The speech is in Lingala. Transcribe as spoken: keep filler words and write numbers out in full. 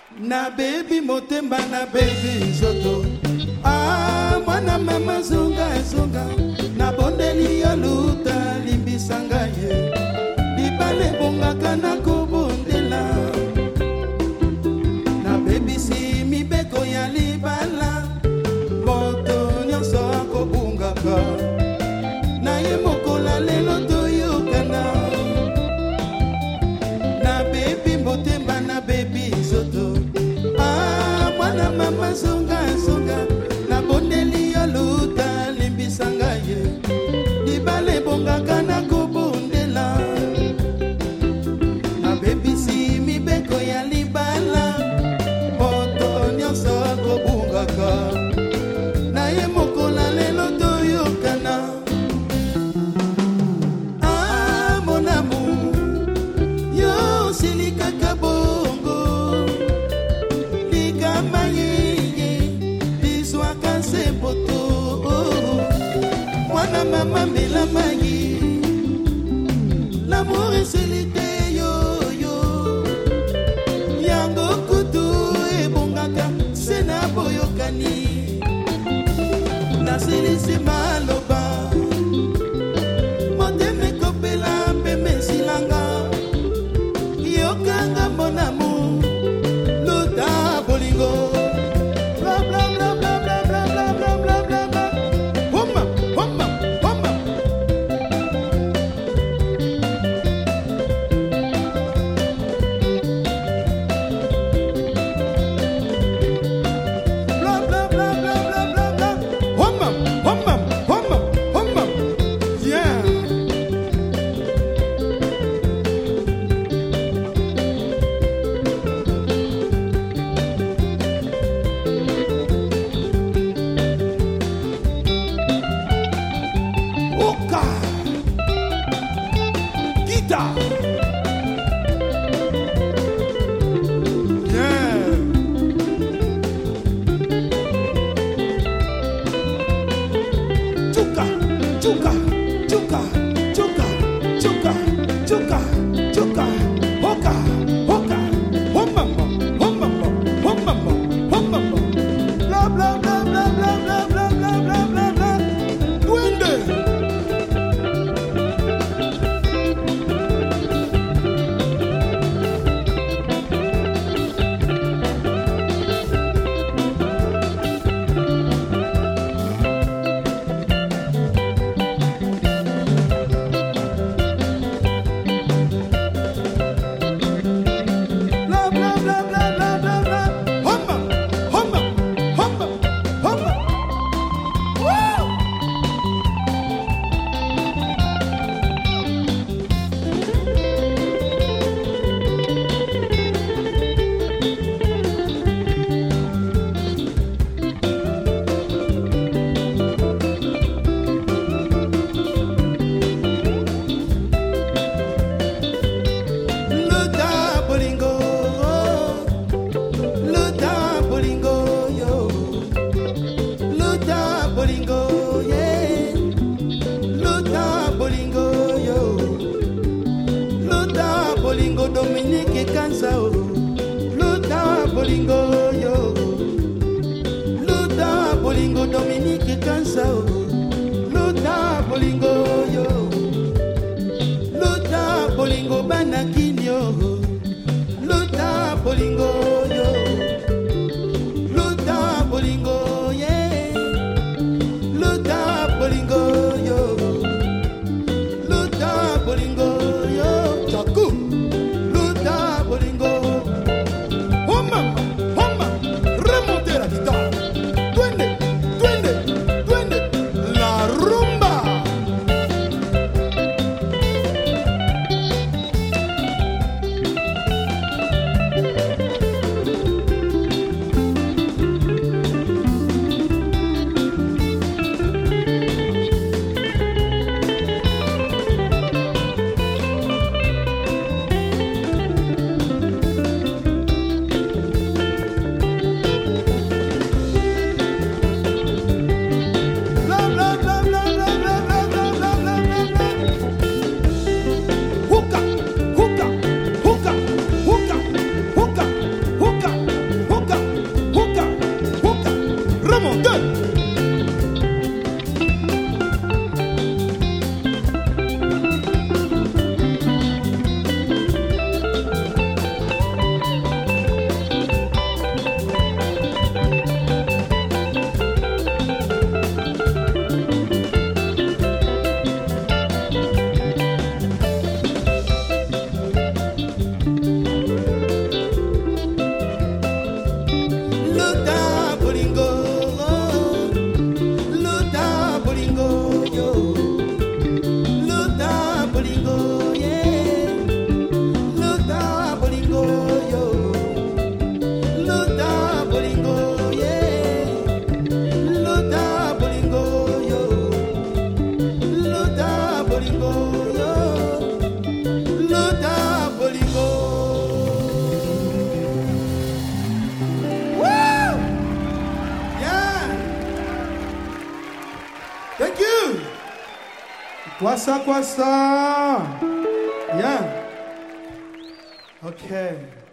Na baby motemba na baby nzoto. Ah mwana mama zunga zunga. Na bondeli ya luta limbisanga ye. Libale bongaka na kobondela. Na baby si mibeko ya libala. Moto nyonso akobungaka. Na ye mokola lelo toyokana. Na baby motemba na baby nzoto. Ah mwana mama zunga zunga. Na bondeli ya luta limbisanga ye. Libale bongaka na kobondela. Na baby si mibeko ya libala. Moto nyonso akobungaka. Na ye mokola lelo toyokana. Ah mon amour. Yo silikaka bongo. Ligama yeye. Liswaka sempoto. Mwana mama mela mayi. L'amour est solité yo yo. Yango kutu e bongaka. Sena boyokani. Na silisi maloba. Moteme kopela peme silanga. Yokanga mon amour. Luta bolingo. Bla bla bla bla bla bla bla bla bla bla bla. Homa homa homa. Bla bla bla bla bla bla bla. Homa homa homa homa. Yeah. Oka. Guitar. Yeah. Chuka, chuka, chuka, chuka, chuka, chuka, chuka. Hoka, hoka. Homamba, homamba, homamba, homamba. Bla bla bla bla bla bla bla bla bla bla bla. Duende. Bla bla bla bla bla bla bla. Homba, homba, homba, homba. Woo! Luta bolingo. Luta bolingo yo. Luta bolingo yeah. Luta bolingo yo. Luta bolingo Dominique Kansao. Luta bolingo yo. Luta bolingo Dominique Kansao. Luta bolingo yo. Luta bolingo banakinyo. Luta bolingo yo. Luta bolingo yeah. Luta bolingo yo. Luta bolingo yo. Chaku. Luta bolingo. Homa, homa. Remonter la guitare. Duende, duende, duende. La rumba. Two. Kwasa kwasa. Yeah. Okay.